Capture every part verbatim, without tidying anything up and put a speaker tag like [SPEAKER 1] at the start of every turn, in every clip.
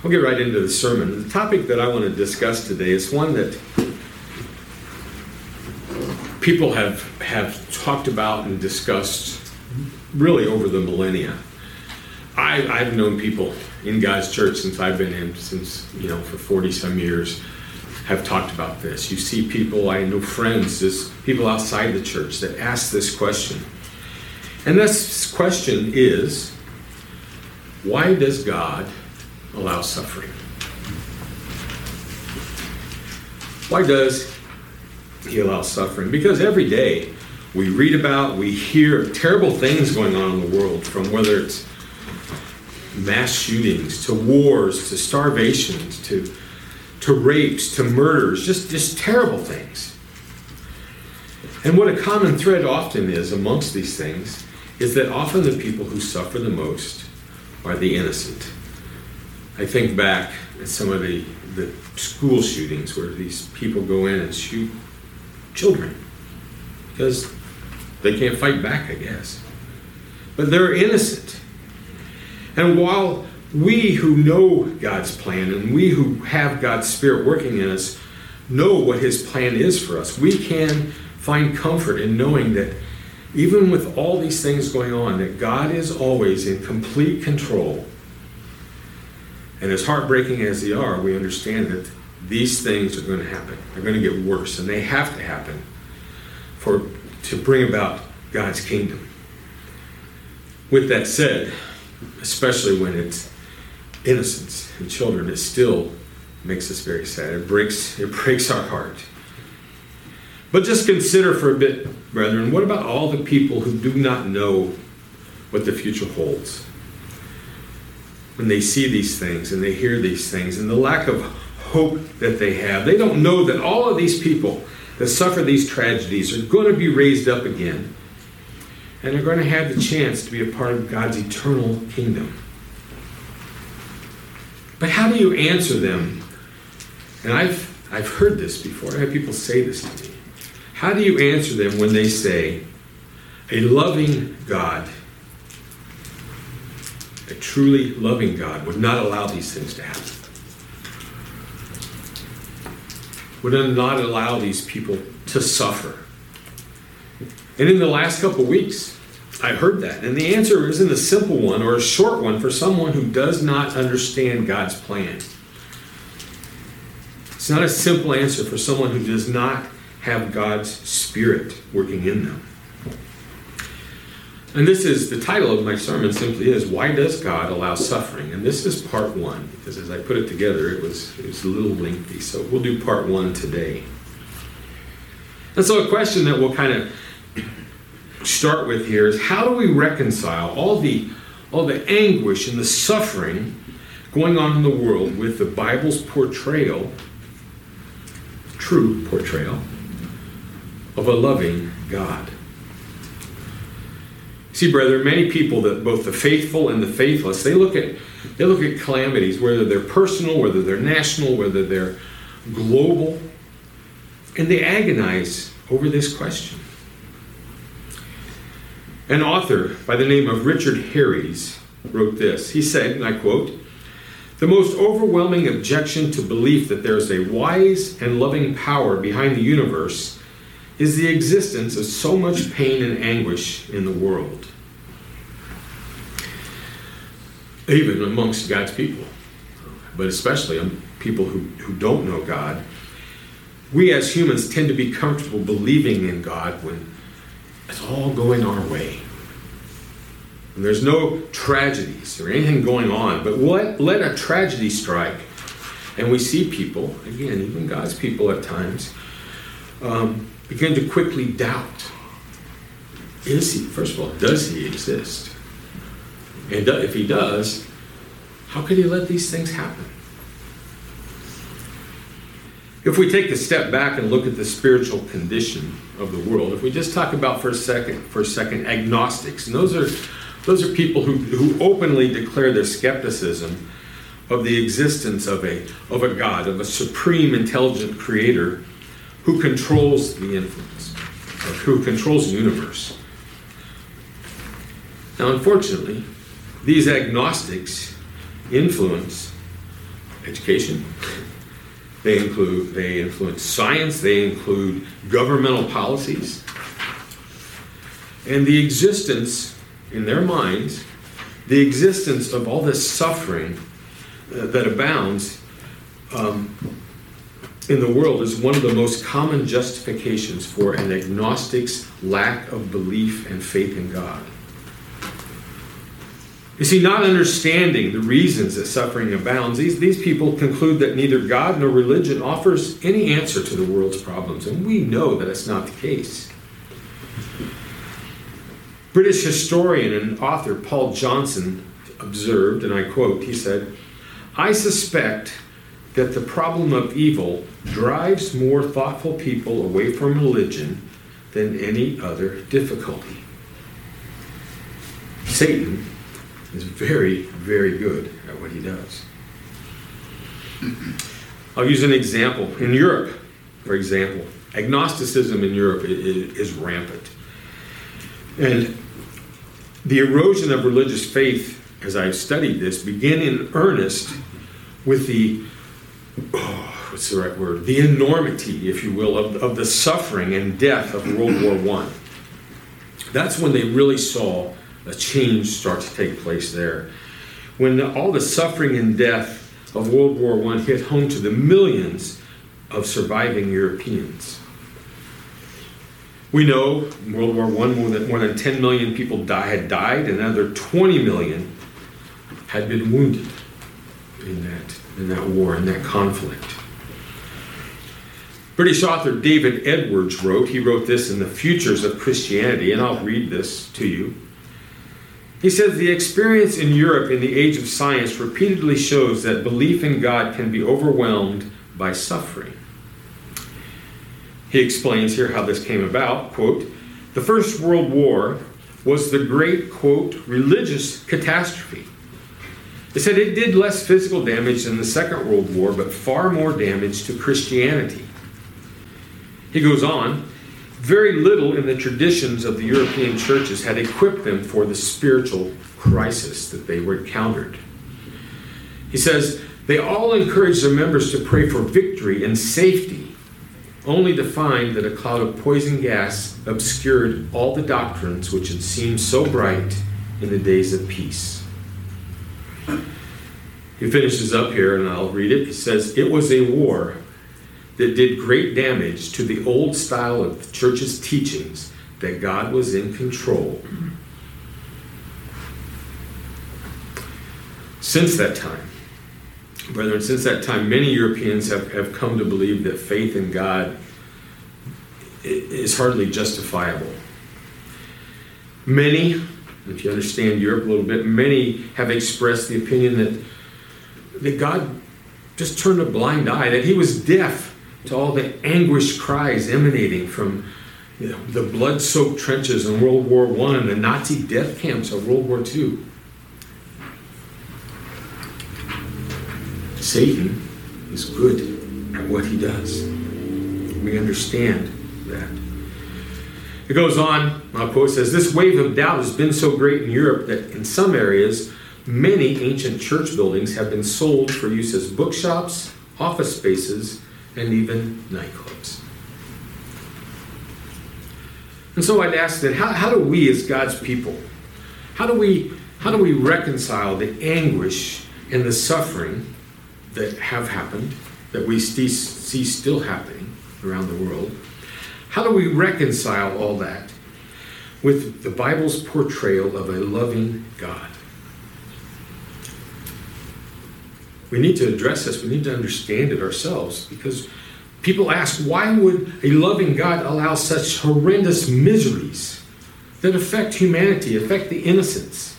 [SPEAKER 1] I'll get right into the sermon. The topic that I want to discuss today is one that people have, have talked about and discussed really over the millennia. I, I've known people in God's church since I've been in, since, you know, for forty some years, have talked about this. You see people, I know friends, just people outside the church that ask this question. And this question is, why does God allow suffering? Why does he allow suffering? Because every day we read about, we hear terrible things going on in the world, from whether it's mass shootings, to wars, to starvations, to, to rapes, to murders, just, just terrible things. And what a common thread often is amongst these things is that often the people who suffer the most are the innocent. I think back at some of the, the school shootings where these people go in and shoot children because they can't fight back, I guess. But they're innocent. And while we who know God's plan and we who have God's Spirit working in us know what his plan is for us, we can find comfort in knowing that even with all these things going on, that God is always in complete control. And as heartbreaking as they are, we understand that these things are going to happen. They're going to get worse, and they have to happen for to bring about God's kingdom. With that said, especially when it's innocents and children, it still makes us very sad. It breaks, it breaks our heart. But just consider for a bit, brethren, what about all the people who do not know what the future holds? When they see these things and they hear these things and the lack of hope that they have, they don't know that all of these people that suffer these tragedies are going to be raised up again and are going to have the chance to be a part of God's eternal kingdom. But how do you answer them? And I've, I've heard this before. I have people say this to me. How do you answer them when they say, a loving God, a truly loving God would not allow these things to happen? Would not allow these people to suffer? And in the last couple of weeks, I heard that. And the answer isn't a simple one or a short one for someone who does not understand God's plan. It's not a simple answer for someone who does not have God's Spirit working in them. And this is, the title of my sermon simply is, Why Does God Allow Suffering? And this is part one, because as I put it together, it was, it was a little lengthy. So we'll do part one today. And so a question that we'll kind of start with here is, how do we reconcile all the, all the anguish and the suffering going on in the world with the Bible's portrayal, true portrayal, of a loving God? See, brethren, many people, that both the faithful and the faithless, they look at they look at calamities, whether they're personal, whether they're national, whether they're global, and they agonize over this question. An author by the name of Richard Harries wrote this. He said, and I quote, "The most overwhelming objection to belief that there is a wise and loving power behind the universe is the existence of so much pain and anguish in the world." Even amongst God's people, but especially among people who, who don't know God, we as humans tend to be comfortable believing in God when it's all going our way. And there's no tragedies or anything going on, but let, let a tragedy strike, and we see people, again, even God's people at times, um, begin to quickly doubt. Is he, first of all, does he exist? And if he does, how could he let these things happen? If we take a step back and look at the spiritual condition of the world, if we just talk about for a second, for a second, agnostics, and those are those are people who, who openly declare their skepticism of the existence of a of a God, of a supreme intelligent creator who controls the influence, or who controls the universe. Now, unfortunately, these agnostics' influence education. They include, they influence science. They include governmental policies. And the existence, in their minds, the existence of all this suffering uh, that abounds um, in the world is one of the most common justifications for an agnostic's lack of belief and faith in God. You see, not understanding the reasons that suffering abounds, these, these people conclude that neither God nor religion offers any answer to the world's problems. And we know that it's not the case. British historian and author Paul Johnson observed, and I quote, he said, "I suspect that the problem of evil drives more thoughtful people away from religion than any other difficulty." Satan is very, very good at what he does. I'll use an example. In Europe, for example, agnosticism in Europe is, is rampant. And the erosion of religious faith, as I've studied this, began in earnest with the, oh, what's the right word? The enormity, if you will, of, of the suffering and death of World War One. That's when they really saw a change start to take place there. When the, all the suffering and death of World War One hit home to the millions of surviving Europeans. We know in World War One more than, more than ten million people die, had died, and another twenty million had been wounded in that, in that war, in that conflict. British author David Edwards wrote, he wrote this in The Futures of Christianity, and I'll read this to you. He says, "The experience in Europe in the age of science repeatedly shows that belief in God can be overwhelmed by suffering." He explains here how this came about, quote, "The First World War was the great, quote, religious catastrophe. He said it did less physical damage than the Second World War, but far more damage to Christianity." He goes on, "Very little in the traditions of the European churches had equipped them for the spiritual crisis that they were encountered." He says, "They all encouraged their members to pray for victory and safety, only to find that a cloud of poison gas obscured all the doctrines which had seemed so bright in the days of peace." He finishes up here, and I'll read it. He says, "It was a war that did great damage to the old style of the church's teachings that God was in control. Since that time, brethren, since that time, many Europeans have, have come to believe that faith in God is hardly justifiable. Many, if you understand Europe a little bit, many have expressed the opinion that, that God just turned a blind eye, that he was deaf to all the anguished cries emanating from, you know, the blood-soaked trenches in World War One and the Nazi death camps of World War Two. Satan is good at what he does. We understand that. It goes on, my quote says, "This wave of doubt has been so great in Europe that in some areas, many ancient church buildings have been sold for use as bookshops, office spaces, and even nightclubs." And so I'd ask that, how, how do we as God's people, how do we how do we reconcile the anguish and the suffering that have happened, that we see, see still happening around the world? How do we reconcile all that with the Bible's portrayal of a loving God? We need to address this. We need to understand it ourselves, because people ask, why would a loving God allow such horrendous miseries that affect humanity, affect the innocents?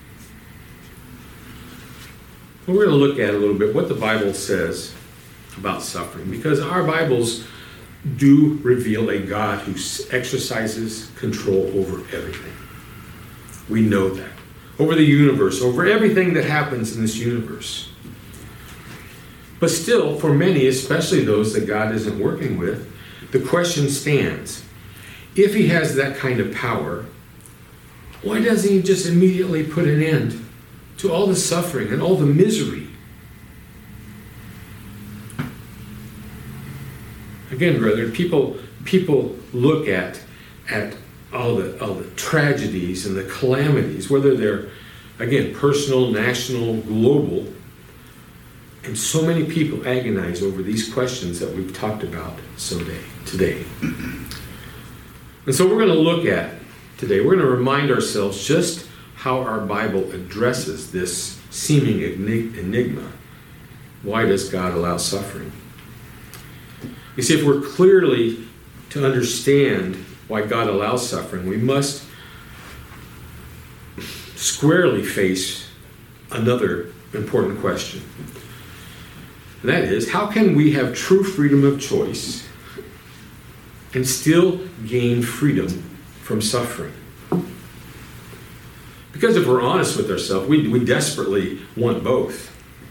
[SPEAKER 1] Well, we're going to look at a little bit what the Bible says about suffering, because our Bibles do reveal a God who exercises control over everything. We know that. Over the universe, over everything that happens in this universe. But still, for many, especially those that God isn't working with, the question stands, if he has that kind of power, why doesn't he just immediately put an end to all the suffering and all the misery? Again, brethren, people people look at at all the all the tragedies and the calamities, whether they're, again, personal, national, global, and so many people agonize over these questions that we've talked about so day, today. And so we're going to look at today, we're going to remind ourselves just how our Bible addresses this seeming enigma. Why does God allow suffering? You see, if we're clearly to understand why God allows suffering, we must squarely face another important question. And that is, how can we have true freedom of choice and still gain freedom from suffering? Because if we're honest with ourselves, we, we desperately want both.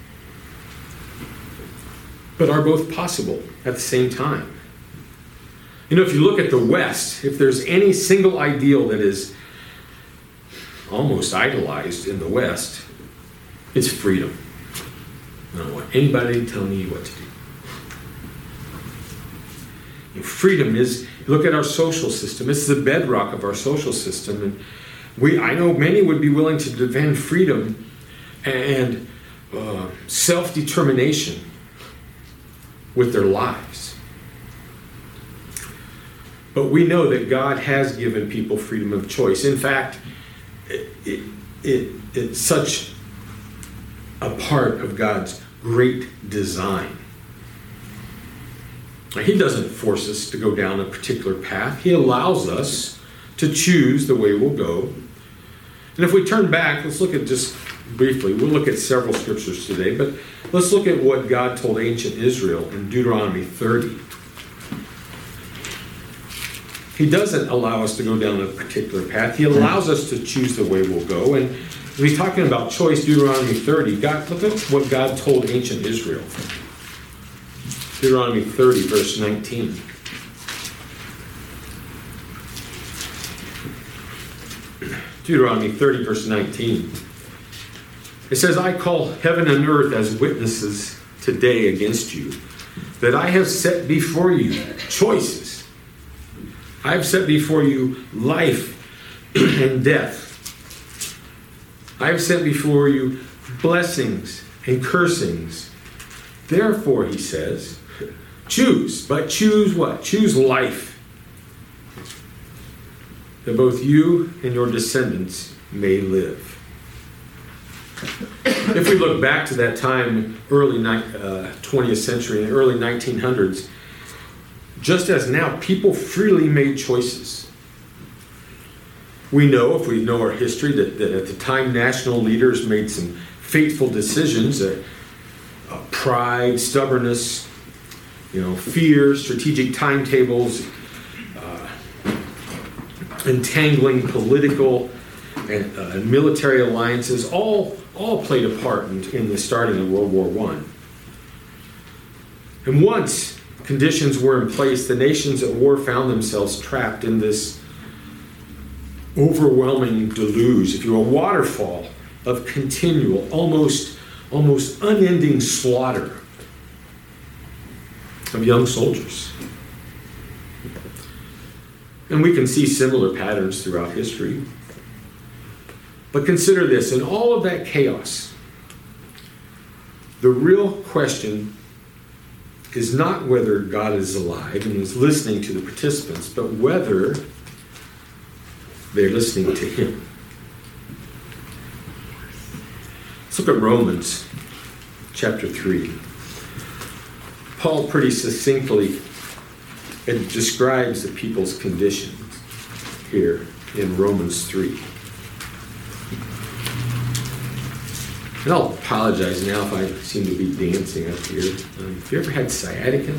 [SPEAKER 1] But are both possible at the same time? You know, if you look at the West, if there's any single ideal that is almost idolized in the West, it's freedom. I don't want anybody telling me what to do. You know, freedom is, look at our social system. It's the bedrock of our social system. And we, I know many would be willing to defend freedom and uh, self-determination with their lives. But we know that God has given people freedom of choice. In fact, it, it, it, it's such a part of God's great design. He doesn't force us to go down a particular path. He allows us to choose the way we'll go. And if we turn back, let's look at just briefly, we'll look at several scriptures today, but let's look at what God told ancient Israel in Deuteronomy thirty. He doesn't allow us to go down a particular path. He allows us to choose the way we'll go. And when he's talking about choice, Deuteronomy thirty, God, look at what God told ancient Israel. Deuteronomy thirty, verse nineteen. Deuteronomy thirty, verse nineteen. It says, I call heaven and earth as witnesses today against you, that I have set before you choices. I have set before you life and death. I have set before you blessings and cursings. Therefore, he says, choose. But choose what? Choose life, that both you and your descendants may live. If we look back to that time, early uh, twentieth century, and early nineteen hundreds, just as now, people freely made choices. We know, if we know our history, that, that at the time national leaders made some fateful decisions, that uh, pride, stubbornness, you know, fear, strategic timetables, uh, entangling political and uh, military alliances, all, all played a part in, in the starting of World War One. And once conditions were in place, the nations at war found themselves trapped in this overwhelming deluge, if you will, a waterfall of continual, almost, almost unending slaughter of young soldiers. And we can see similar patterns throughout history. But consider this, in all of that chaos, the real question is not whether God is alive and is listening to the participants, but whether they're listening to him. Let's look at Romans chapter three. Paul pretty succinctly it describes the people's condition here in Romans three. And I'll apologize now if I seem to be dancing up here. Um, have you ever had sciatica?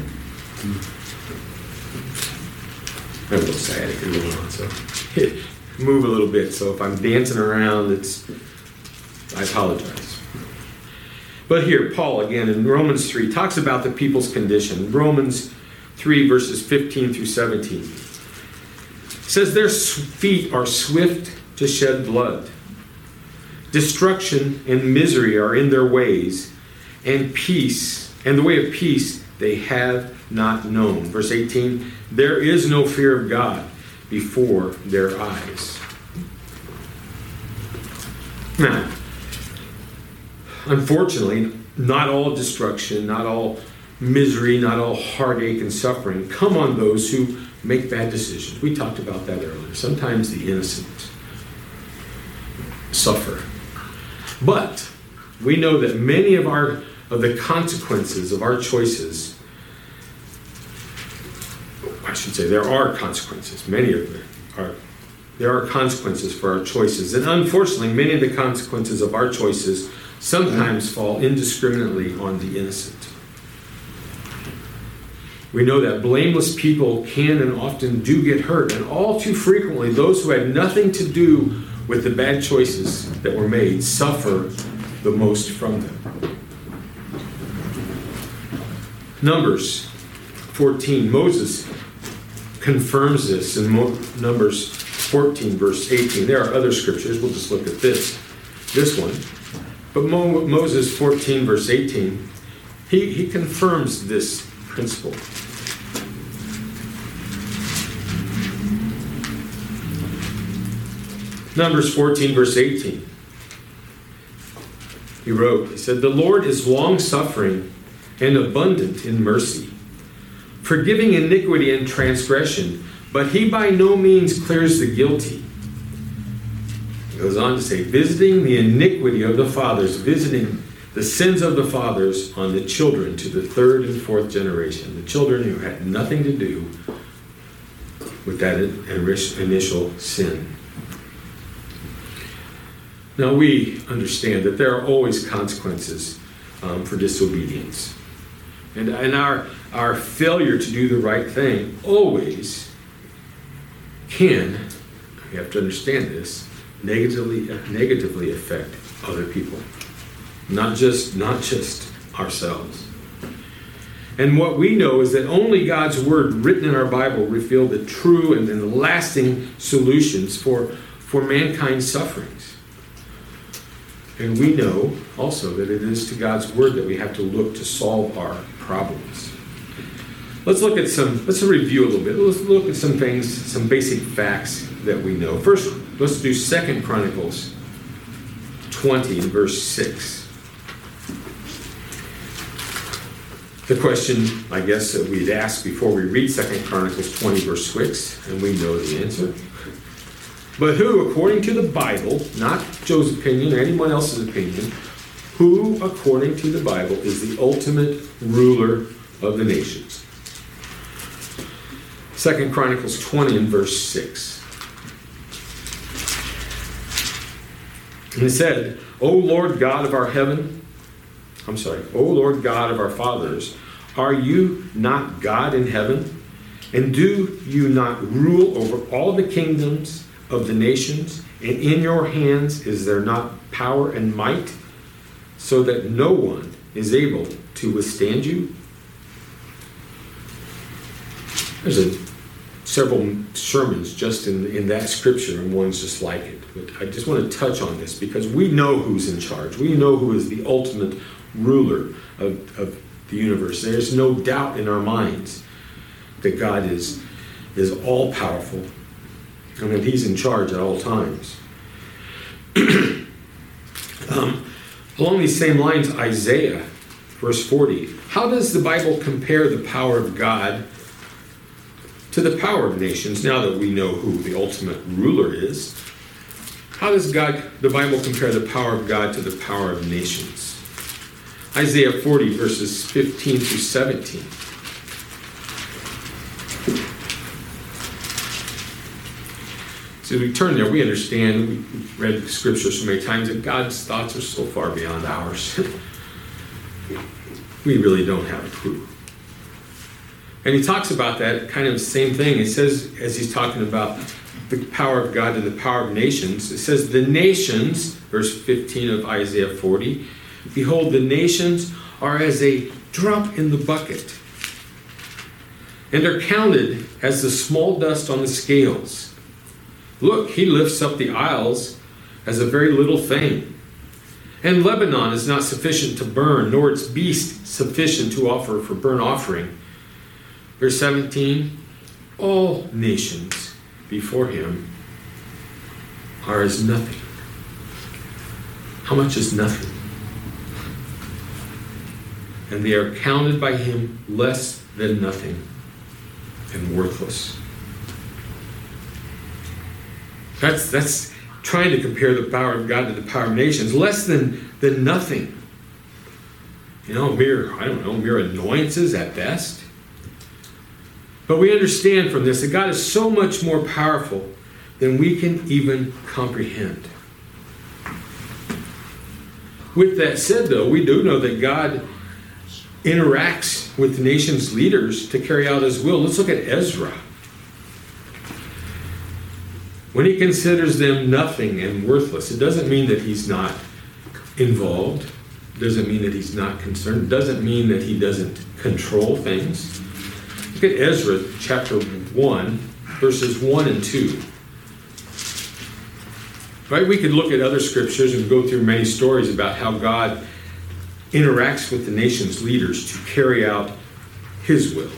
[SPEAKER 1] I have a little sciatica going on, so move a little bit. So if I'm dancing around, it's I apologize. But here, Paul, again, in Romans three, talks about the people's condition. Romans three, verses fifteen through seventeen. It says, their feet are swift to shed blood. Destruction and misery are in their ways, and peace, and the way of peace they have not known. Verse eighteen, there is no fear of God before their eyes. Now, unfortunately, not all destruction, not all misery, not all heartache and suffering come on those who make bad decisions. We talked about that earlier. Sometimes the innocent suffer. But we know that many of our of the consequences of our choices, I should say there are consequences, many of them are, there are consequences for our choices. And unfortunately, many of the consequences of our choices sometimes fall indiscriminately on the innocent. We know that blameless people can and often do get hurt, and all too frequently those who had nothing to do with the bad choices that were made suffer the most from them. Numbers fourteen, Moses confirms this in Numbers fourteen, verse eighteen. There are other scriptures, we'll just look at this, this one. But Mo- Moses fourteen, verse eighteen, he, he confirms this principle. Numbers fourteen, verse eighteen. He wrote, he said, the Lord is long-suffering and abundant in mercy, forgiving iniquity and transgression, but he by no means clears the guilty. He goes on to say, visiting the iniquity of the fathers, visiting the sins of the fathers on the children to the third and fourth generation, the children who had nothing to do with that initial sin. Now we understand that there are always consequences um, for disobedience. And, and our, our failure to do the right thing always can, we have to understand this, negatively, negatively affect other people. Not just, not just ourselves. And what we know is that only God's Word written in our Bible reveal the true and, and lasting solutions for, for mankind's sufferings. And we know also that it is to God's Word that we have to look to solve our problems. Let's look at some, let's review a little bit. Let's look at some things, some basic facts that we know. First, let's do Second Chronicles twenty, verse six. The question, I guess, that we'd ask before we read Second Chronicles twenty, verse six, and we know the answer. But who, according to the Bible, not Joe's opinion or anyone else's opinion, who, according to the Bible, is the ultimate ruler of the nations? Second Chronicles twenty and verse six. And it said, O Lord God of our heaven, I'm sorry, O Lord God of our fathers, are you not God in heaven? And do you not rule over all the kingdoms of the nations? And in your hands is there not power and might, so that no one is able to withstand you? There's a, several sermons just in, in that scripture, and one's just like it. But I just want to touch on this because we know who's in charge. We know who is the ultimate ruler of, of the universe. There's no doubt in our minds that God is, is all-powerful and that He's in charge at all times. um, along these same lines, Isaiah, verse forty. How does the Bible compare the power of God to the power of nations, now that we know who the ultimate ruler is? How does God, the Bible compare the power of God to the power of nations? Isaiah forty, verses fifteen through seventeen. So we turn there, we understand, we've read the scriptures so many times, that God's thoughts are so far beyond ours. We really don't have a clue. And he talks about that kind of same thing. It says, as he's talking about the power of God to the power of nations, it says, the nations, verse fifteen of Isaiah forty, behold, the nations are as a drop in the bucket, and are counted as the small dust on the scales. Look, he lifts up the isles as a very little thing, And Lebanon is not sufficient to burn, nor its beast sufficient to offer for burnt offering. Verse seventeen, all nations before him are as nothing. How much is nothing? And they are counted by him less than nothing and worthless. That's, that's trying to compare the power of God to the power of nations. Less than, than nothing. You know, mere, I don't know, mere annoyances at best. But we understand from this that God is so much more powerful than we can even comprehend. With that said, though, we do know that God interacts with the nation's leaders to carry out his will. Let's look at Ezra. When he considers them nothing and worthless, it doesn't mean that he's not involved. It doesn't mean that he's not concerned. It doesn't mean that he doesn't control things. Look at Ezra chapter one, verses one and two. Right? We could look at other scriptures and go through many stories about how God interacts with the nation's leaders to carry out his will.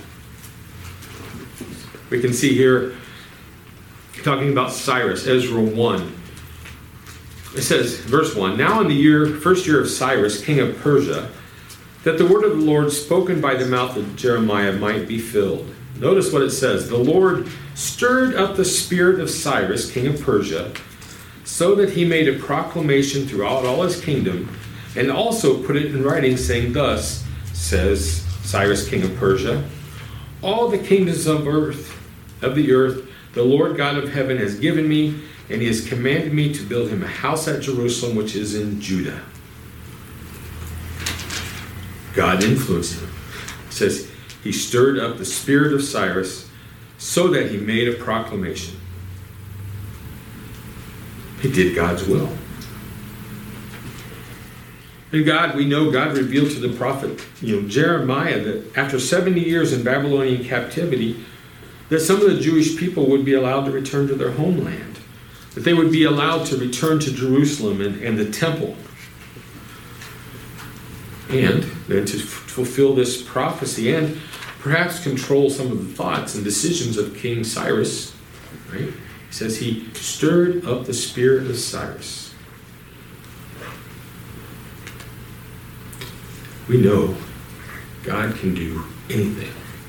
[SPEAKER 1] We can see here, talking about Cyrus, Ezra one. It says, verse one, now in the year, first year of Cyrus, king of Persia, that the word of the Lord spoken by the mouth of Jeremiah might be filled. Notice what it says. The Lord stirred up the spirit of Cyrus, king of Persia, so that he made a proclamation throughout all his kingdom, and also put it in writing, saying, thus says Cyrus, king of Persia, all the kingdoms of earth, of the earth, the Lord God of heaven has given me, and he has commanded me to build him a house at Jerusalem, which is in Judah. God influenced him. It says he stirred up the spirit of Cyrus so that he made a proclamation. He did God's will. And God, we know God revealed to the prophet, you know, Jeremiah, that after seventy years in Babylonian captivity, that some of the Jewish people would be allowed to return to their homeland. That they would be allowed to return to Jerusalem and, and the temple. And then to f- fulfill this prophecy and perhaps control some of the thoughts and decisions of King Cyrus. Right? He says he stirred up the spirit of Cyrus. We know God can do anything.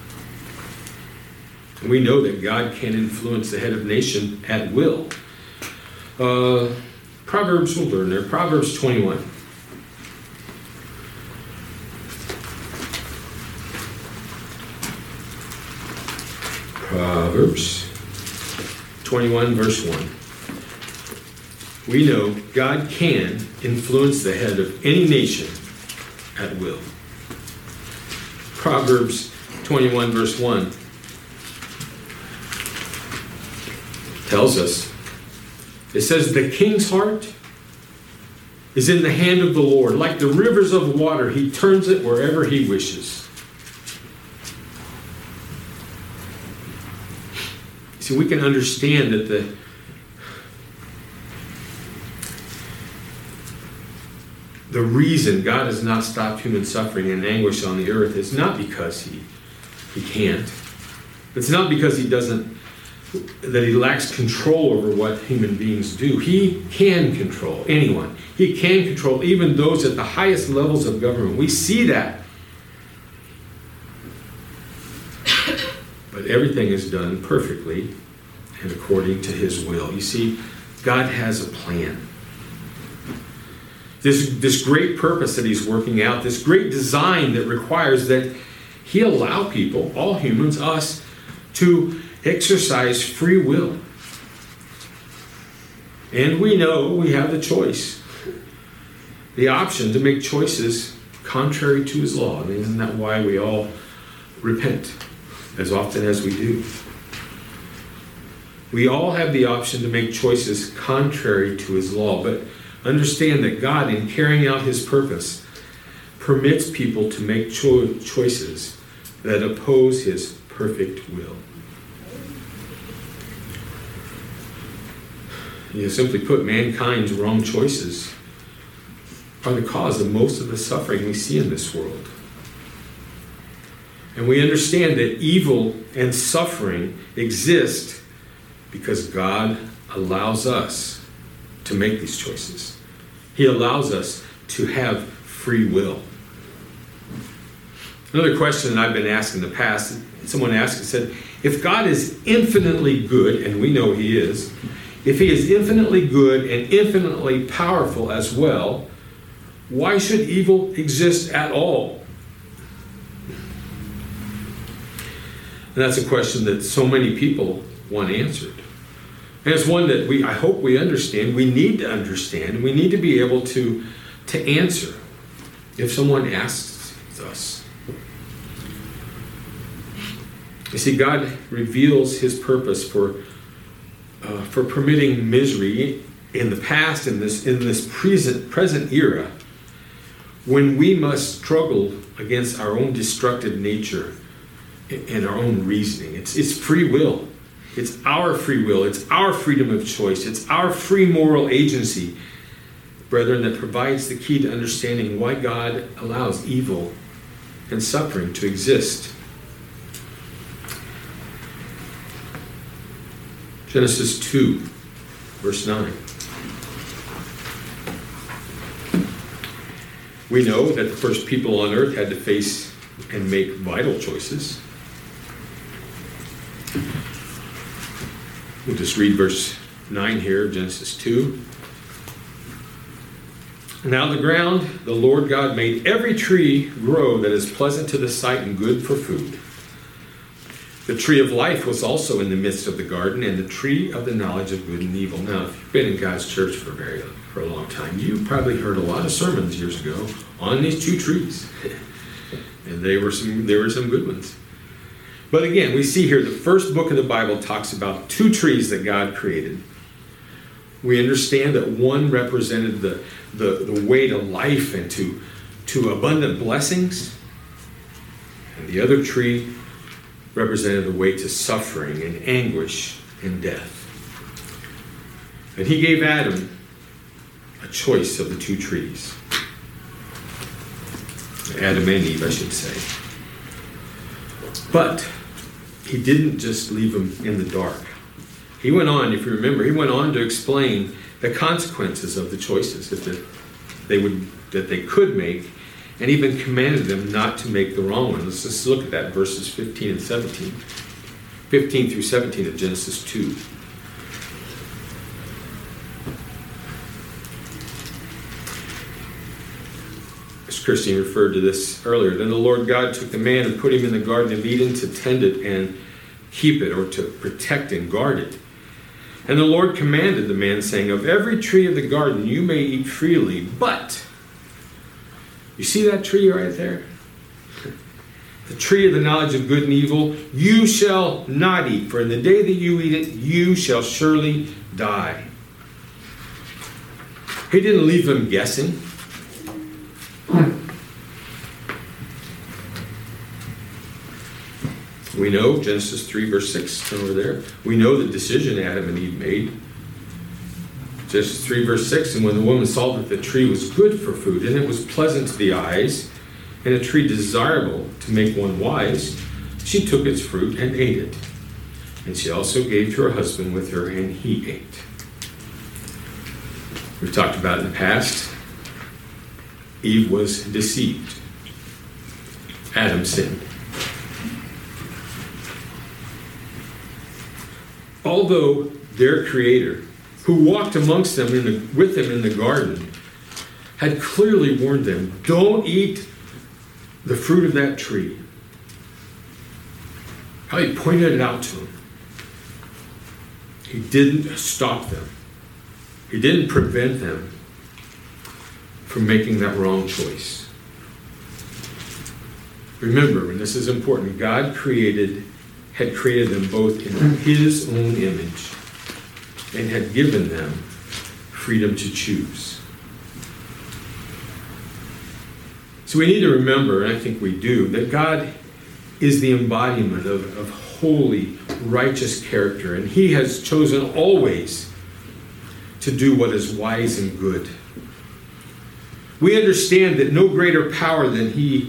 [SPEAKER 1] And we know that God can influence the head of nation at will. Uh, Proverbs, we'll learn there. Proverbs twenty-one. Proverbs twenty-one, verse one. We know God can influence the head of any nation at will. Proverbs twenty-one, verse one tells us, it says, the king's heart is in the hand of the Lord. Like the rivers of water, he turns it wherever he wishes. See, we can understand that the the reason God has not stopped human suffering and anguish on the earth is not because he he can't. It's not because he doesn't, that he lacks control over what human beings do. He can control anyone. He can control even those at the highest levels of government. We see that. But everything is done perfectly and according to his will. You see, God has a plan. This, this great purpose that he's working out, this great design that requires that he allow people, all humans, us, to exercise free will. And we know we have the choice, the option to make choices contrary to his law. I mean, isn't that why we all repent as often as we do? We all have the option to make choices contrary to his law, but understand that God, in carrying out his purpose, permits people to make cho- choices that oppose his perfect will. You know, simply put, mankind's wrong choices are the cause of most of the suffering we see in this world. And we understand that evil and suffering exist because God allows us to make these choices. He allows us to have free will. Another question that I've been asked in the past, someone asked and said, if God is infinitely good, and we know He is, if He is infinitely good and infinitely powerful as well, why should evil exist at all? And that's a question that so many people want answered. And it's one that we, I hope we understand, we need to understand, and we need to be able to, to answer if someone asks us. You see, God reveals His purpose for, uh, for permitting misery in the past, in this, in this present, present era, when we must struggle against our own destructive nature and our own reasoning. It's, it's free will. It's our free will. It's our freedom of choice. It's our free moral agency, brethren, that provides the key to understanding why God allows evil and suffering to exist. Genesis two, verse nine. We know that the first people on earth had to face and make vital choices. We'll just read verse nine here, Genesis two. Now the ground, the Lord God made every tree grow that is pleasant to the sight and good for food. The tree of life was also in the midst of the garden, and the tree of the knowledge of good and evil. Now, if you've been in God's church for a very for a long time, you've probably heard a lot of sermons years ago on these two trees, and they were some there were some good ones. But again, we see here the first book of the Bible talks about two trees that God created. We understand that one represented the the, the way to life and to to abundant blessings, and the other tree represented the way to suffering and anguish and death. And He gave Adam a choice of the two trees. Adam and Eve, I should say. But He didn't just leave them in the dark. He went on, if you remember, He went on to explain the consequences of the choices that the, they would that they could make, and even commanded them not to make the wrong one. Let's just look at that, verses fifteen and seventeen. fifteen through seventeen of Genesis two. As Christine referred to this earlier, then the Lord God took the man and put him in the Garden of Eden to tend it and keep it, or to protect and guard it. And the Lord commanded the man, saying, of every tree of the garden you may eat freely, but you see that tree right there? The tree of the knowledge of good and evil, you shall not eat, for in the day that you eat it, you shall surely die. He didn't leave them guessing. We know, Genesis three, verse six, over there, we know the decision Adam and Eve made. Genesis three, verse six, and when the woman saw that the tree was good for food, and it was pleasant to the eyes, and a tree desirable to make one wise, she took its fruit and ate it. And she also gave to her husband with her, and he ate. We've talked about in the past, Eve was deceived. Adam sinned. Although their Creator, who walked amongst them in the, with them in the garden, had clearly warned them, don't eat the fruit of that tree. How He pointed it out to them. He didn't stop them. He didn't prevent them from making that wrong choice. Remember, and this is important, God created, had created them both in His own image and had given them freedom to choose. So we need to remember, and I think we do, that God is the embodiment of, of holy, righteous character, and He has chosen always to do what is wise and good. We understand that no greater power than he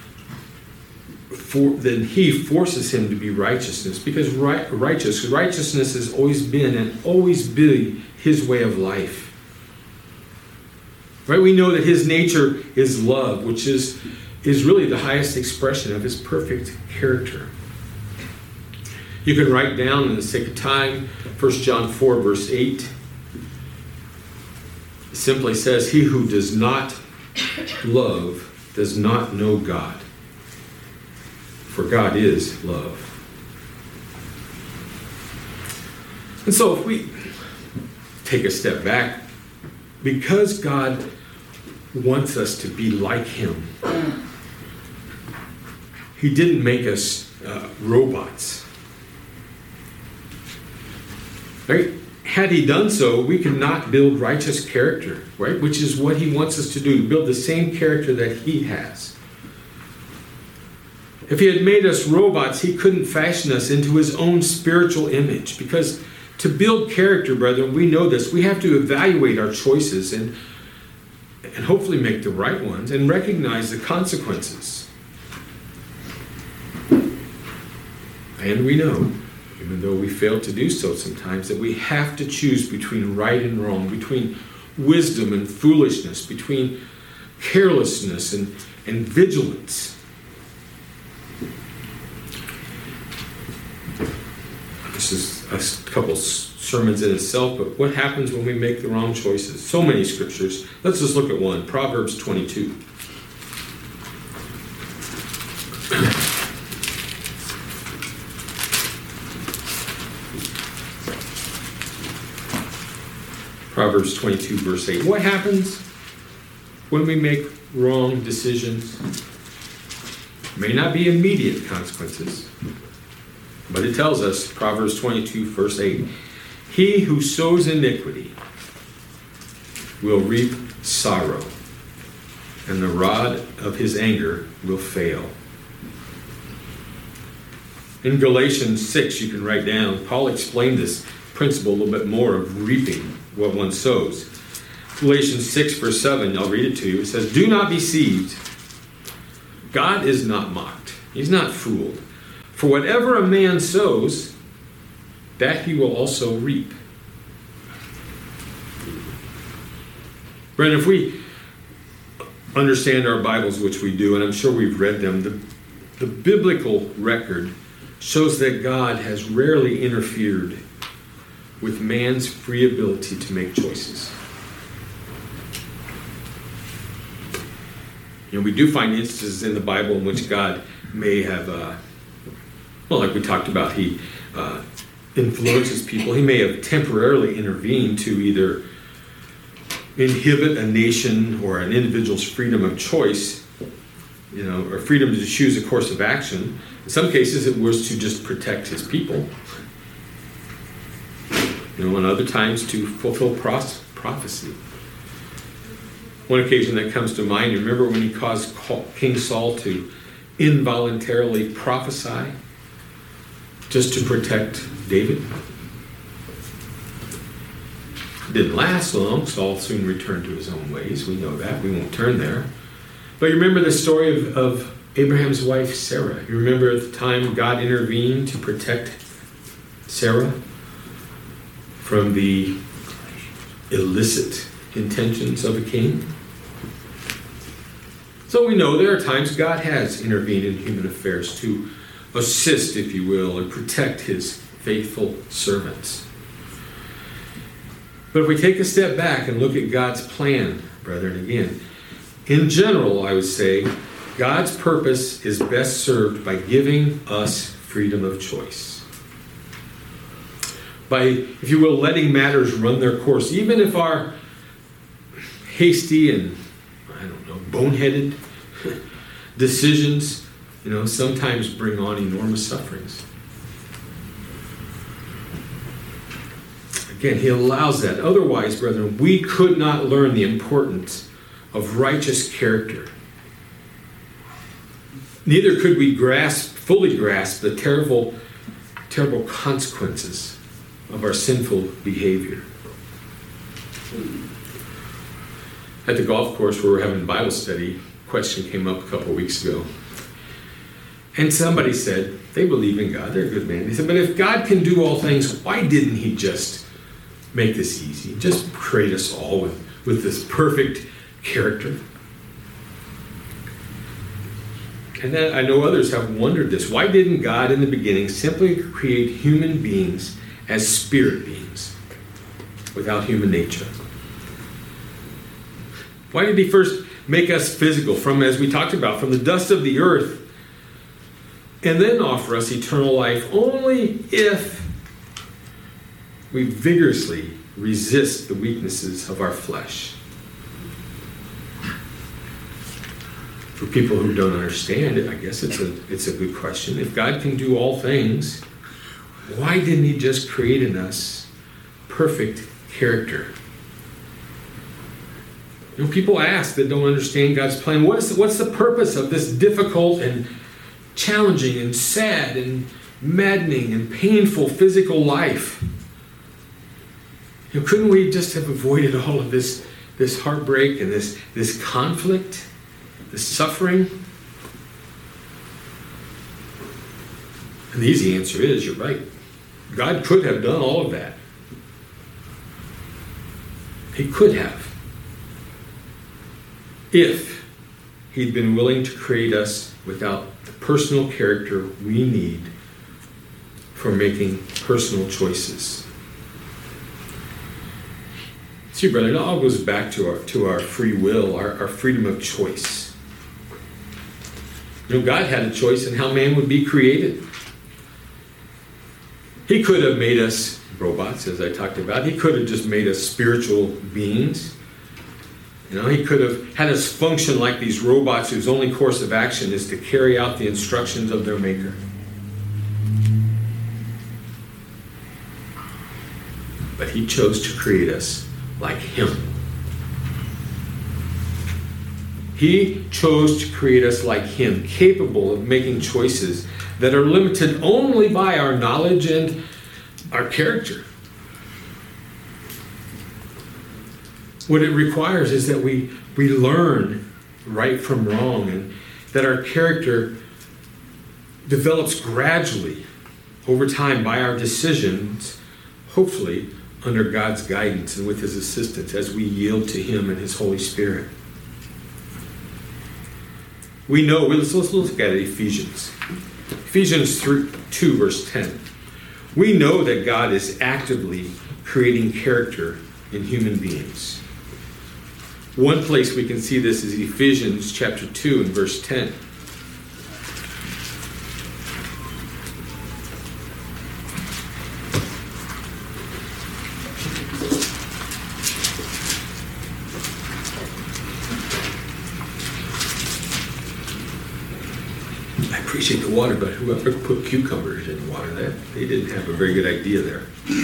[SPEAKER 1] for, than he forces him to be righteousness, because right, righteous righteousness has always been and always be his way of life. Right? We know that his nature is love, which is is really the highest expression of his perfect character. You can write down, in the sake of time, First John four, verse eight. It simply says, he who does not love does not know God, for God is love. And so if we take a step back, because God wants us to be like him, he didn't make us uh, robots. Right? Had he done so, we could not build righteous character, right? Which is what he wants us to do, to build the same character that he has. If he had made us robots, he couldn't fashion us into his own spiritual image. Because to build character, brethren, we know this. We have to evaluate our choices and, and hopefully make the right ones and recognize the consequences. And we know, even though we fail to do so sometimes, that we have to choose between right and wrong, between wisdom and foolishness, between carelessness and, and vigilance. This is a couple sermons in itself, but what happens when we make the wrong choices? So many scriptures. Let's just look at one. Proverbs twenty-two. Proverbs twenty-two, verse eight. What happens when we make wrong decisions? May not be immediate consequences, but it tells us, Proverbs twenty-two, verse eight, he who sows iniquity will reap sorrow, and the rod of his anger will fail. In Galatians six, you can write down, Paul explained this principle a little bit more of reaping what one sows. Galatians six, verse seven, I'll read it to you. It says, do not be deceived. God is not mocked. He's not fooled. For whatever a man sows, that he will also reap. Brent, if we understand our Bibles, which we do, and I'm sure we've read them, the, the biblical record shows that God has rarely interfered with man's free ability to make choices. You know, we do find instances in the Bible in which God may have, uh, well, like we talked about, he uh, influences people. He may have temporarily intervened to either inhibit a nation or an individual's freedom of choice, you know, or freedom to choose a course of action. In some cases, it was to just protect his people. You know, and other times to fulfill pros- prophecy. One occasion that comes to mind, you remember when he caused King Saul to involuntarily prophesy just to protect David? It didn't last long. Saul soon returned to his own ways. We know that. We won't turn there. But you remember the story of, of Abraham's wife, Sarah. You remember at the time God intervened to protect Sarah from the illicit intentions of a king? So we know there are times God has intervened in human affairs to assist, if you will, and protect his faithful servants. But if we take a step back and look at God's plan, brethren, again, in general, I would say, God's purpose is best served by giving us freedom of choice. By, if you will, letting matters run their course, even if our hasty and, I don't know, boneheaded decisions, you know, sometimes bring on enormous sufferings. Again, he allows that. Otherwise, brethren, we could not learn the importance of righteous character. Neither could we grasp, fully grasp the terrible, terrible consequences of our sinful behavior. At the golf course where we're having Bible study, a question came up a couple of weeks ago. And somebody said, they believe in God, they're a good man. They said, but if God can do all things, why didn't he just make this easy? Just create us all with, with this perfect character. And then I know others have wondered this. Why didn't God in the beginning simply create human beings as spirit beings without human nature? Why did he first make us physical from, as we talked about, from the dust of the earth, and then offer us eternal life only if we vigorously resist the weaknesses of our flesh? For people who don't understand it, I guess it's a it's a good question. If God can do all things, why didn't he just create in us perfect character? You know, people ask that don't understand God's plan, what's what's the purpose of this difficult and challenging and sad and maddening and painful physical life? You know, couldn't we just have avoided all of this this heartbreak and this this conflict? The suffering? And the easy answer is, you're right. God could have done all of that. He could have. If he'd been willing to create us without the personal character we need for making personal choices. See, brother, it all goes back to our, to our free will, our, our freedom of choice. You know, God had a choice in how man would be created. He could have made us robots, as I talked about. He could have just made us spiritual beings. You know, he could have had us function like these robots whose only course of action is to carry out the instructions of their maker. But he chose to create us like him. He chose to create us like him, capable of making choices that are limited only by our knowledge and our character. What it requires is that we, we learn right from wrong, and that our character develops gradually over time by our decisions, hopefully under God's guidance and with his assistance as we yield to him and his Holy Spirit. We know, let's, let's look at Ephesians. Ephesians two, verse ten. We know that God is actively creating character in human beings. One place we can see this is Ephesians chapter two and verse ten. I appreciate the water, but whoever put cucumbers in the water, that they didn't have a very good idea there.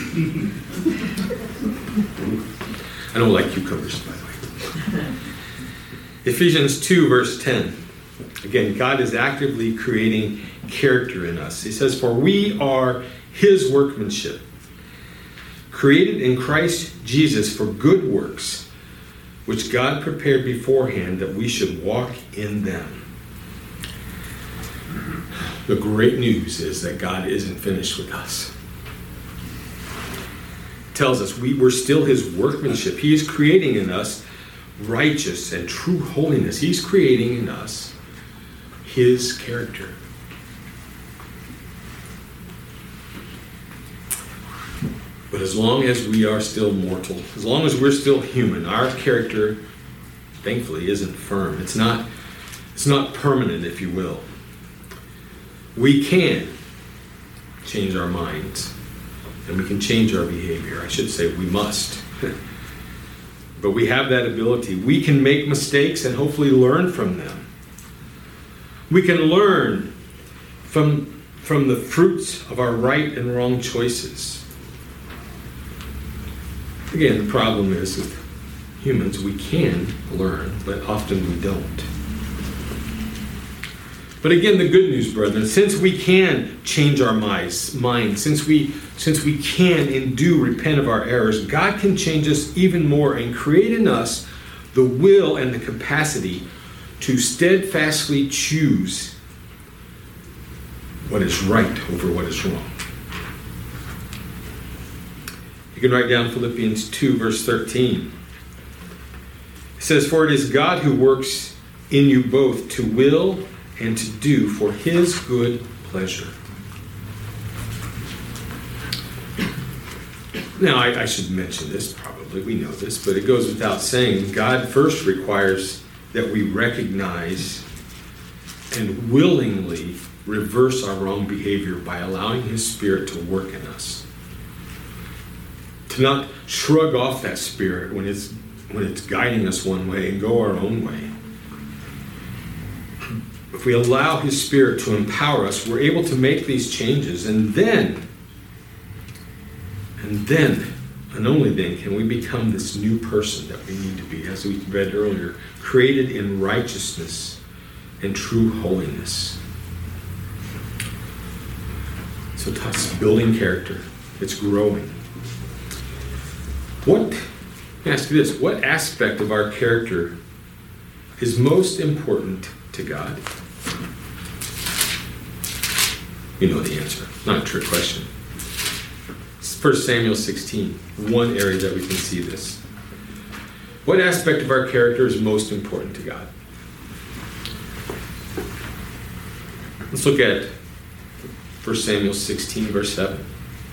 [SPEAKER 1] I don't like cucumbers, by the way. Ephesians two, verse ten. Again, God is actively creating character in us. He says, for we are his workmanship, created in Christ Jesus for good works, which God prepared beforehand that we should walk in them. The great news is that God isn't finished with us. It tells us we were still his workmanship. He is creating in us righteous and true holiness. He's creating in us his character. But as long as we are still mortal, as long as we're still human, our character, thankfully, isn't firm. It's not, it's not permanent, if you will. We can change our minds, and we can change our behavior. I should say we must. But we have that ability. We can make mistakes and hopefully learn from them. We can learn from, from the fruits of our right and wrong choices. Again, the problem is with humans, we can learn, but often we don't. But again, the good news, brethren, since we can change our minds, since we since we can and do repent of our errors, God can change us even more and create in us the will and the capacity to steadfastly choose what is right over what is wrong. You can write down Philippians two, verse thirteen. It says, "For it is God who works in you both to will and to do for his good pleasure." Now, I, I should mention this, probably, we know this, but it goes without saying, God first requires that we recognize and willingly reverse our wrong behavior by allowing his Spirit to work in us. To not shrug off that Spirit when it's, when it's guiding us one way and go our own way. If we allow his Spirit to empower us, we're able to make these changes, and then And then, and only then, can we become this new person that we need to be, as we read earlier, created in righteousness and true holiness. So it's building character. It's growing. What, let me ask you this, what aspect of our character is most important to God? You know the answer. Not a trick question. First Samuel sixteen, one area that we can see this. What aspect of our character is most important to God? Let's look at First Samuel sixteen, verse seven.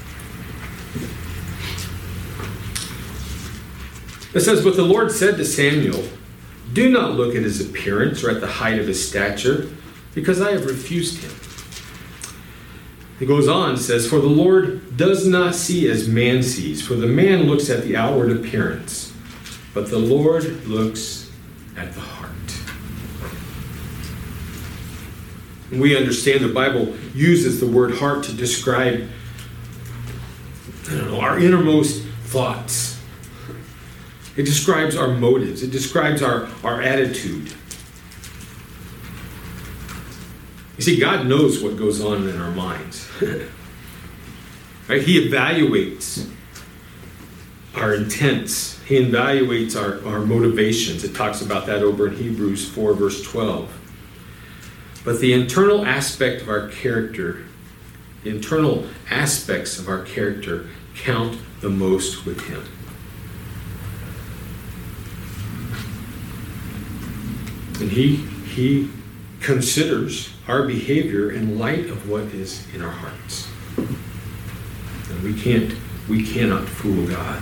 [SPEAKER 1] It says, "But the Lord said to Samuel, 'Do not look at his appearance or at the height of his stature, because I have refused him.'" He goes on, says, "For the Lord does not see as man sees, for the man looks at the outward appearance, but the Lord looks at the heart." And we understand the Bible uses the word heart to describe, I don't know, our innermost thoughts. It describes our motives. It describes our, our attitude. You see, God knows what goes on in our minds. Right? He evaluates our intents. He evaluates our, our motivations. It talks about that over in Hebrews four, verse twelve. But the internal aspect of our character, the internal aspects of our character count the most with him. And he, he considers our behavior in light of what is in our hearts. And we can't, we cannot fool God.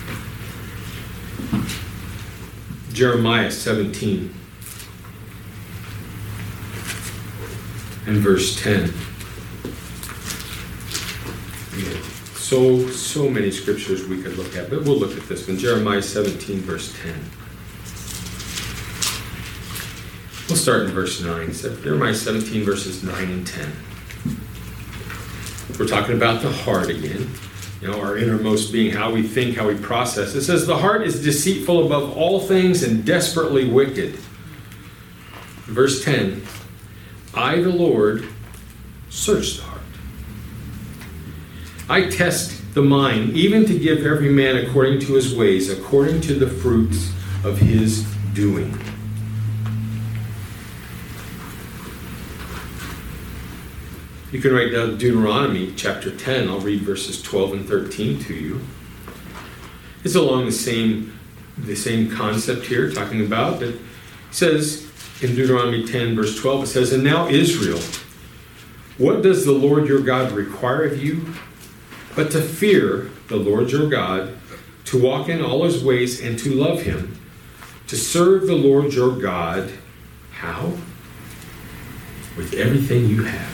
[SPEAKER 1] Jeremiah seventeen and verse ten. Yeah. So, so many scriptures we could look at, but we'll look at this one. Jeremiah seventeen, verse ten. We'll start in verse nine. So Jeremiah seventeen, verses nine and ten. We're talking about the heart again. You know, our innermost being, how we think, how we process. It says, "The heart is deceitful above all things and desperately wicked." Verse ten. "I, the Lord, search the heart. I test the mind, even to give every man according to his ways, according to the fruits of his doing." You can write down Deuteronomy chapter ten. I'll read verses twelve and thirteen to you. It's along the same, the same concept here, talking about, but it says in Deuteronomy ten, verse twelve, it says, "And now Israel, what does the Lord your God require of you? But to fear the Lord your God, to walk in all his ways and to love him, to serve the Lord your God." How? With everything you have.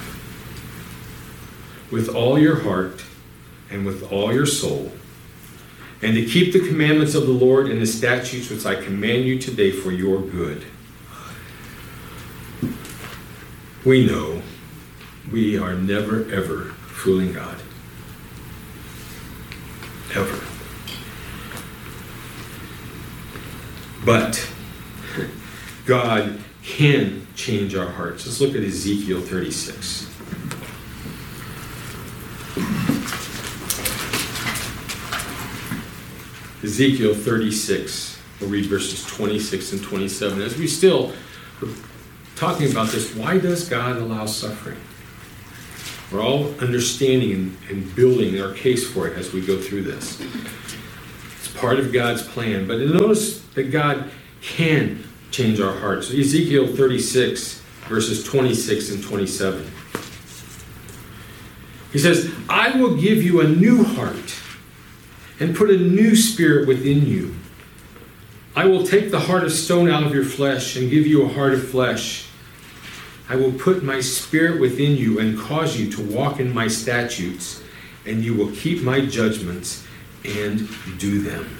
[SPEAKER 1] With all your heart and with all your soul, and to keep the commandments of the Lord and the statutes which I command you today for your good. We know we are never, ever fooling God. Ever. But God can change our hearts. Let's look at Ezekiel thirty-six. Ezekiel thirty-six, We'll read verses twenty-six and twenty-seven. As we still are talking about this, why does God allow suffering? We're all understanding and, and building our case for it as we go through this. It's part of God's plan. But notice that God can change our hearts. Ezekiel thirty-six, verses twenty-six and twenty-seven. He says, I will give you a new heart and put a new spirit within you. I will take the heart of stone out of your flesh and give you a heart of flesh. I will put my spirit within you and cause you to walk in my statutes, and you will keep my judgments and do them.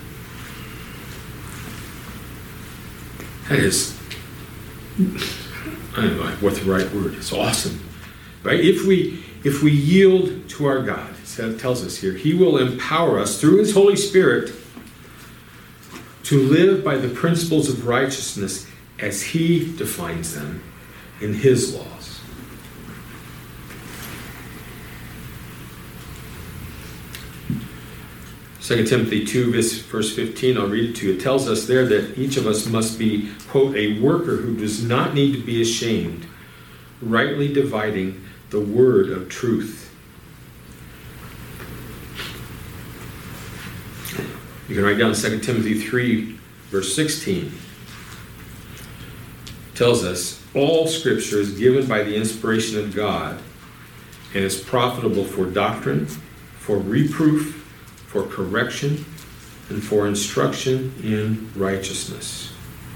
[SPEAKER 1] That is, I don't know what the right word is. Awesome. Right? If we if we yield to our God, it tells us here, He will empower us through His Holy Spirit to live by the principles of righteousness as He defines them in His laws. Second Timothy two, verse fifteen, I'll read it to you. It tells us there that each of us must be, quote, a worker who does not need to be ashamed, rightly dividing the word of truth. You can write down Second Timothy three, verse sixteen. It tells us, all Scripture is given by the inspiration of God and is profitable for doctrine, for reproof, for correction, and for instruction in righteousness.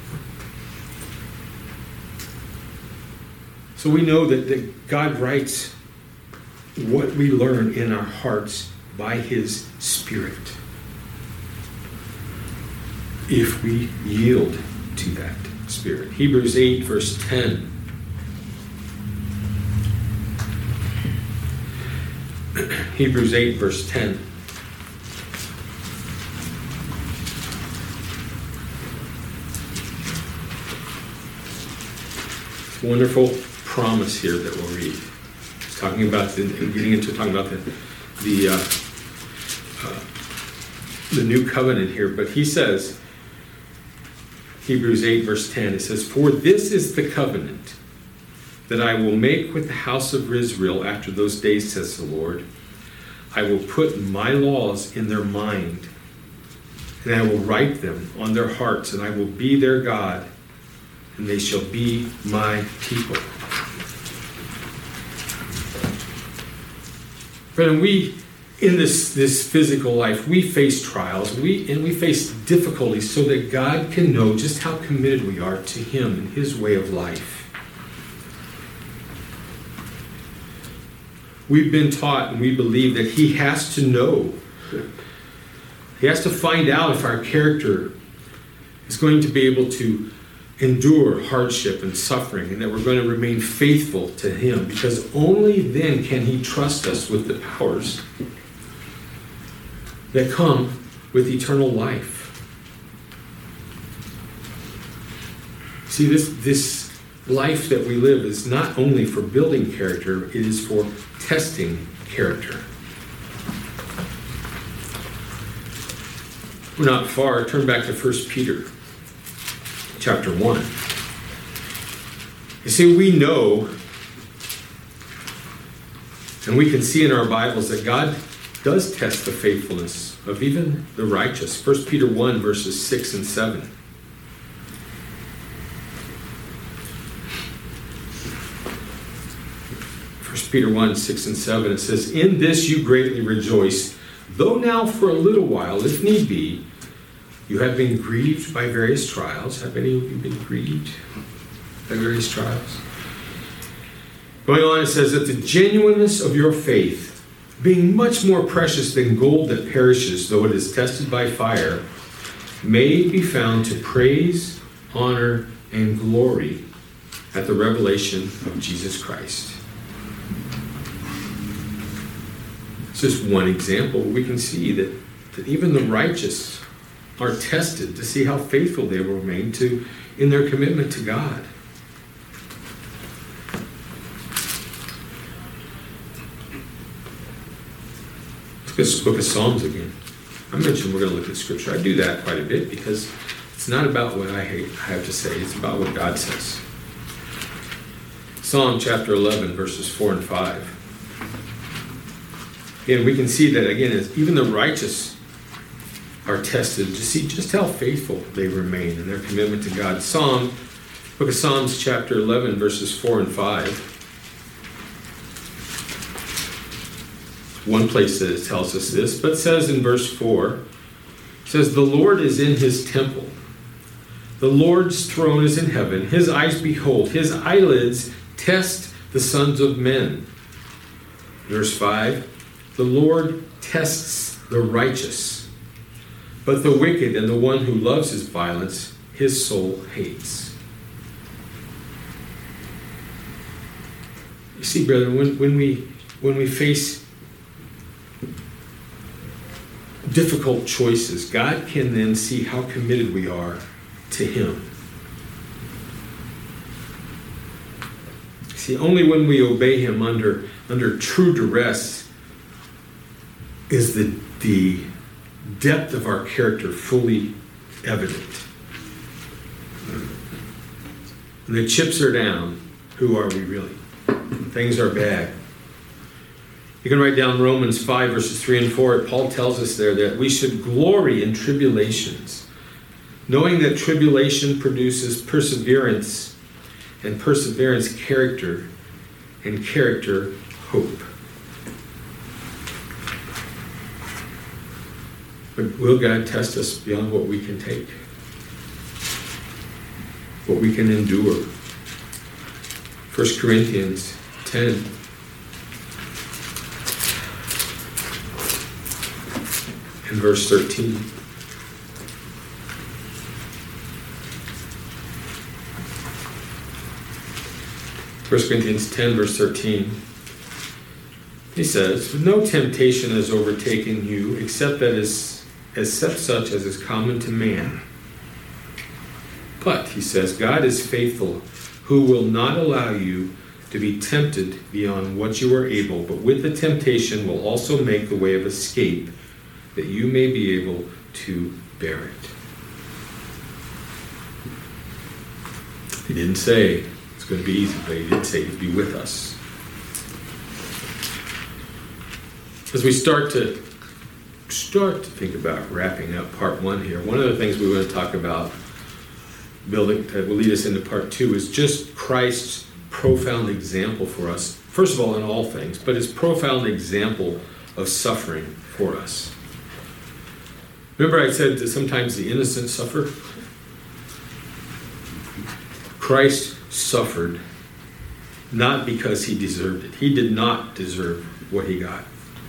[SPEAKER 1] So we know that, that God writes what we learn in our hearts by His Spirit, if we yield to that Spirit. Hebrews eight, verse ten. Hebrews eight, verse ten. Wonderful promise here that we'll read. It's talking about the, getting into talking about the the uh, uh, the new covenant here, but he says, Hebrews eight, verse ten. It says, "For this is the covenant that I will make with the house of Israel after those days, says the Lord. I will put my laws in their mind, and I will write them on their hearts, and I will be their God, and they shall be my people." Friend, we, in this, this physical life, we face trials, we and we face difficulties so that God can know just how committed we are to Him and His way of life. We've been taught and we believe that He has to know. He has to find out if our character is going to be able to endure hardship and suffering, and that we're going to remain faithful to Him, because only then can He trust us with the powers that come with eternal life. See, this, this life that we live is not only for building character, it is for testing character. We're not far. Turn back to First Peter chapter one. You see, we know and we can see in our Bibles that God does test the faithfulness of even the righteous. First Peter one, verses six and seven. First Peter one, six and seven, it says, "In this you greatly rejoice, though now for a little while, if need be, you have been grieved by various trials." Have any of you been grieved by various trials? Going on, it says that the genuineness of your faith, being much more precious than gold that perishes, though it is tested by fire, may be found to praise, honor, and glory at the revelation of Jesus Christ. It's just one example. We can see that, that even the righteous are tested to see how faithful they will remain to in their commitment to God. Let's look at the book of Psalms again. I mentioned we're going to look at Scripture. I do that quite a bit because it's It's not about what I have to say. It's about what God says. Psalm chapter eleven, verses four and five. Again, we can see that, again, as even the righteous are tested to see just how faithful they remain in their commitment to God. Psalm, book of Psalms chapter eleven, verses four and five. One place that it tells us this, but it says in verse four, it says, "The Lord is in his temple. The Lord's throne is in heaven. His eyes behold, his eyelids test the sons of men." Verse five, "The Lord tests the righteous, but the wicked and the one who loves his violence, his soul hates." You see, brethren, when, when we when we face difficult choices, God can then see how committed we are to him. See, only when we obey him under, under true duress is the, the depth of our character fully evident. When the chips are down, who are we really? Things are bad. You can write down Romans five, verses three and four. Paul tells us there that we should glory in tribulations, knowing that tribulation produces perseverance, and perseverance character, and character hope. But will God test us beyond what we can take? What we can endure? First Corinthians ten. And verse thirteen. First Corinthians ten, verse thirteen. He says, "No temptation has overtaken you except that is except such as is common to man. But," he says, "God is faithful, who will not allow you to be tempted beyond what you are able, but with the temptation will also make the way of escape, that you may be able to bear it." He didn't say it's going to be easy, but he did say he'd be with us. As we start to start to think about wrapping up part one here, one of the things we want to talk about, building that will lead us into part two, is just Christ's profound example for us. First of all, in all things, but his profound example of suffering for us. Remember I said that sometimes the innocent suffer? Christ suffered not because he deserved it. He did not deserve what he got.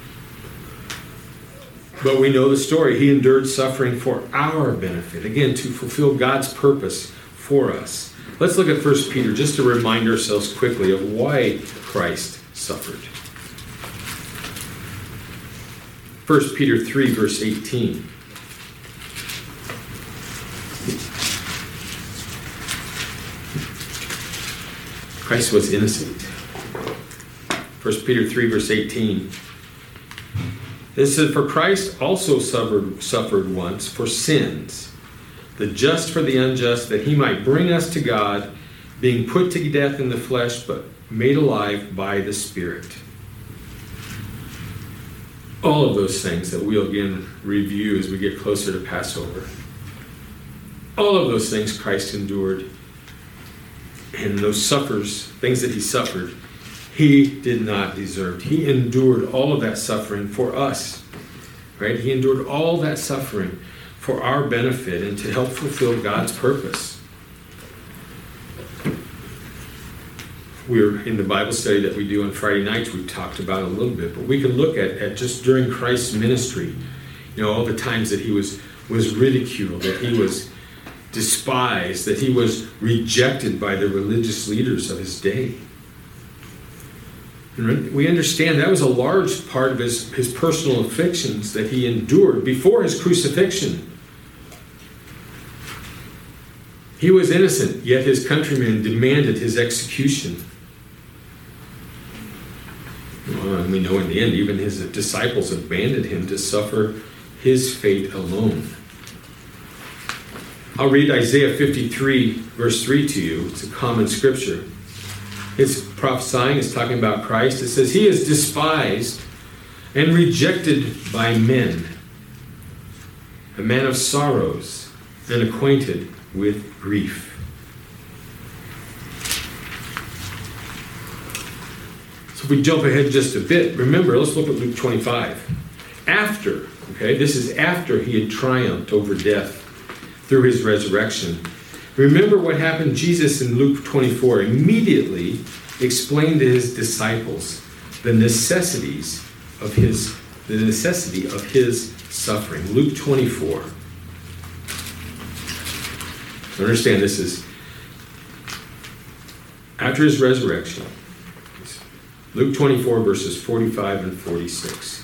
[SPEAKER 1] But we know the story. He endured suffering for our benefit. Again, to fulfill God's purpose for us. Let's look at First Peter just to remind ourselves quickly of why Christ suffered. First Peter three, verse eighteen. Christ was innocent. First Peter three, verse eighteen. It says, "For Christ also suffered, suffered once for sins, the just for the unjust, that he might bring us to God, being put to death in the flesh, but made alive by the Spirit." All of those things that we'll again review as we get closer to Passover. All of those things Christ endured. And those suffers, things that he suffered, he did not deserve. He endured all of that suffering for us. Right? He endured all that suffering for our benefit and to help fulfill God's purpose. We're in the Bible study that we do on Friday nights, we've talked about it a little bit, but we can look at, at just during Christ's ministry, you know, all the times that he was, was ridiculed, that he was despised, that he was rejected by the religious leaders of his day. And we understand that was a large part of his, his personal afflictions that he endured before his crucifixion. He was innocent, yet his countrymen demanded his execution. Well, and we know in the end, even his disciples abandoned him to suffer his fate alone. I'll read Isaiah fifty-three, verse three to you. It's a common scripture. It's prophesying, it's talking about Christ. It says, He is despised and rejected by men, a man of sorrows and acquainted with grief. So if we jump ahead just a bit, remember, let's look at Luke twenty-five. After, okay, this is after He had triumphed over death through His resurrection. Remember what happened. Jesus in Luke twenty-four immediately explained to His disciples the necessities of His, the necessity of His suffering. Luke twenty-four. Understand, this is after His resurrection. Luke twenty-four, verses forty-five and forty-six.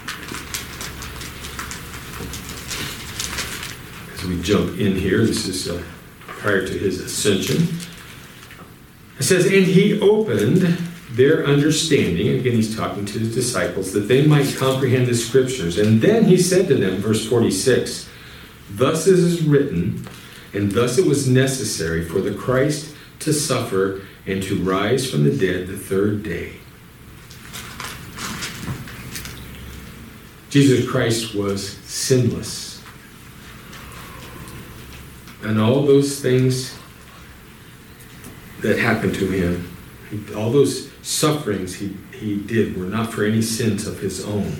[SPEAKER 1] As we jump in here, this is uh, prior to His ascension. It says, and He opened their understanding, again He's talking to His disciples, that they might comprehend the Scriptures. And then He said to them, verse forty-six, thus it is written, and thus it was necessary for the Christ to suffer and to rise from the dead the third day. Jesus Christ was sinless. And all those things that happened to Him, all those sufferings he, he did were not for any sins of His own,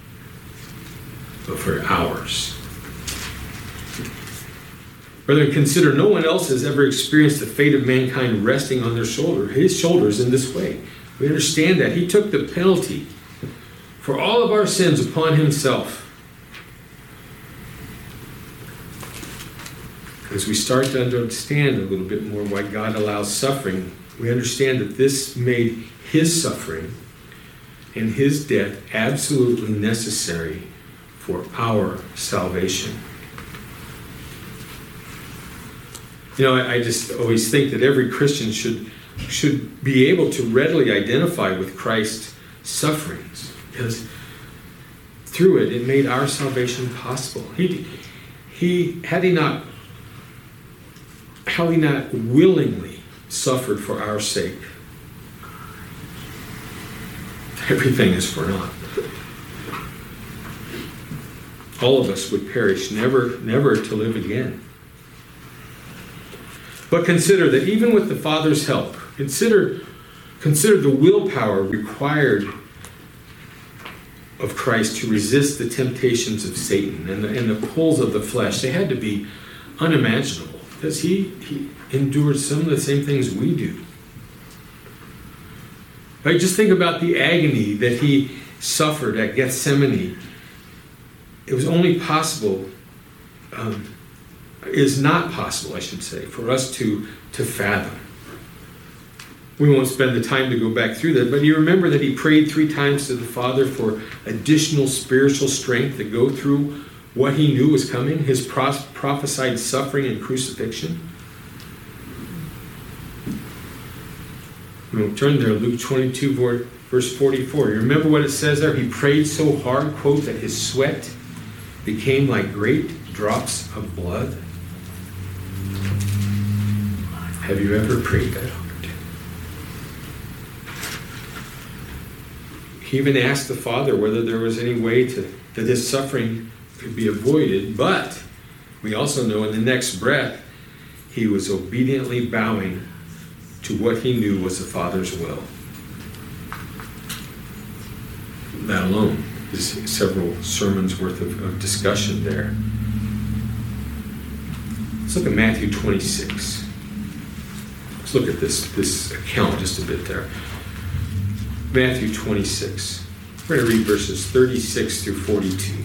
[SPEAKER 1] but for ours. Brethren, consider no one else has ever experienced the fate of mankind resting on their shoulder, His shoulders in this way. We understand that He took the penalty for all of our sins upon Himself. As we start to understand a little bit more why God allows suffering, we understand that this made His suffering and His death absolutely necessary for our salvation. You know, I, I just always think that every Christian should, should be able to readily identify with Christ's sufferings, because through it, it made our salvation possible. He, he had he not How He not willingly suffered for our sake, everything is for naught. All of us would perish, never, never to live again. But consider that even with the Father's help, consider, consider the willpower required of Christ to resist the temptations of Satan and the, and the pulls of the flesh. They had to be unimaginable. Because he, he endured some of the same things we do. Right? Just think about the agony that He suffered at Gethsemane. It was only possible, um, is not possible, I should say, for us to, to fathom. We won't spend the time to go back through that, but you remember that He prayed three times to the Father for additional spiritual strength to go through what He knew was coming, His pros- prophesied suffering and crucifixion. We'll turn there, Luke twenty-two, verse forty-four. You remember what it says there? He prayed so hard, quote, that His sweat became like great drops of blood. Have you ever prayed that hard? He even asked the Father whether there was any way to that His suffering could be avoided, but we also know in the next breath He was obediently bowing to what He knew was the Father's will. That alone is several sermons worth of, of discussion there. Let's look at Matthew twenty-six. Let's look at this, this account just a bit there. Matthew twenty-six. We're going to read verses thirty-six through forty-two.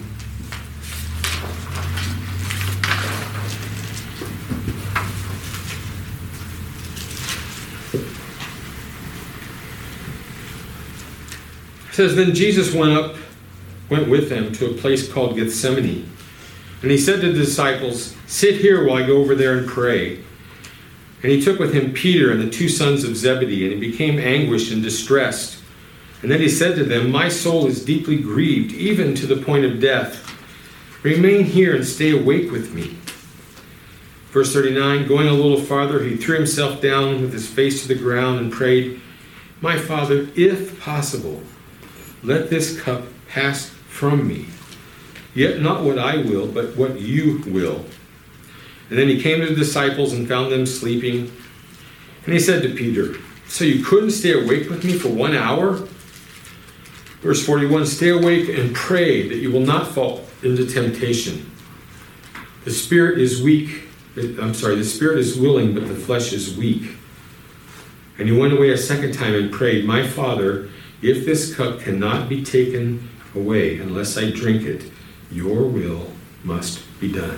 [SPEAKER 1] It says, then Jesus went up, went with them to a place called Gethsemane. And He said to the disciples, sit here while I go over there and pray. And He took with Him Peter and the two sons of Zebedee, and He became anguished and distressed. And then He said to them, my soul is deeply grieved, even to the point of death. Remain here and stay awake with me. Verse thirty-nine, going a little farther, he threw himself down with his face to the ground and prayed, "My Father, if possible, let this cup pass from me. Yet not what I will, but what you will." And then he came to the disciples and found them sleeping. And he said to Peter, "So you couldn't stay awake with me for one hour?" Verse forty-one, "Stay awake and pray that you will not fall into temptation. The spirit is weak. I'm sorry, the spirit is willing, but the flesh is weak." And he went away a second time and prayed, "My Father, if this cup cannot be taken away unless I drink it, your will must be done."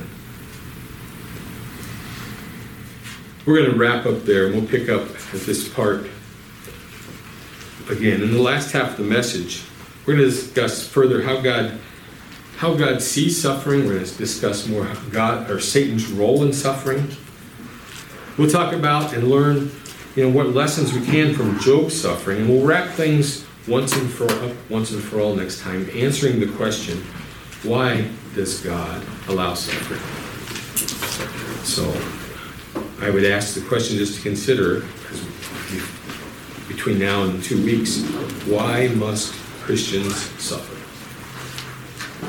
[SPEAKER 1] We're going to wrap up there, and we'll pick up at this part again. In the last half of the message, we're going to discuss further how God how God sees suffering. We're going to discuss more God or Satan's role in suffering. We'll talk about and learn, you know, what lessons we can from Job's suffering, and we'll wrap things once and for once and for all next time, answering the question, why does God allow suffering? So I would ask the question just to consider, because between now and two weeks, why must Christians suffer?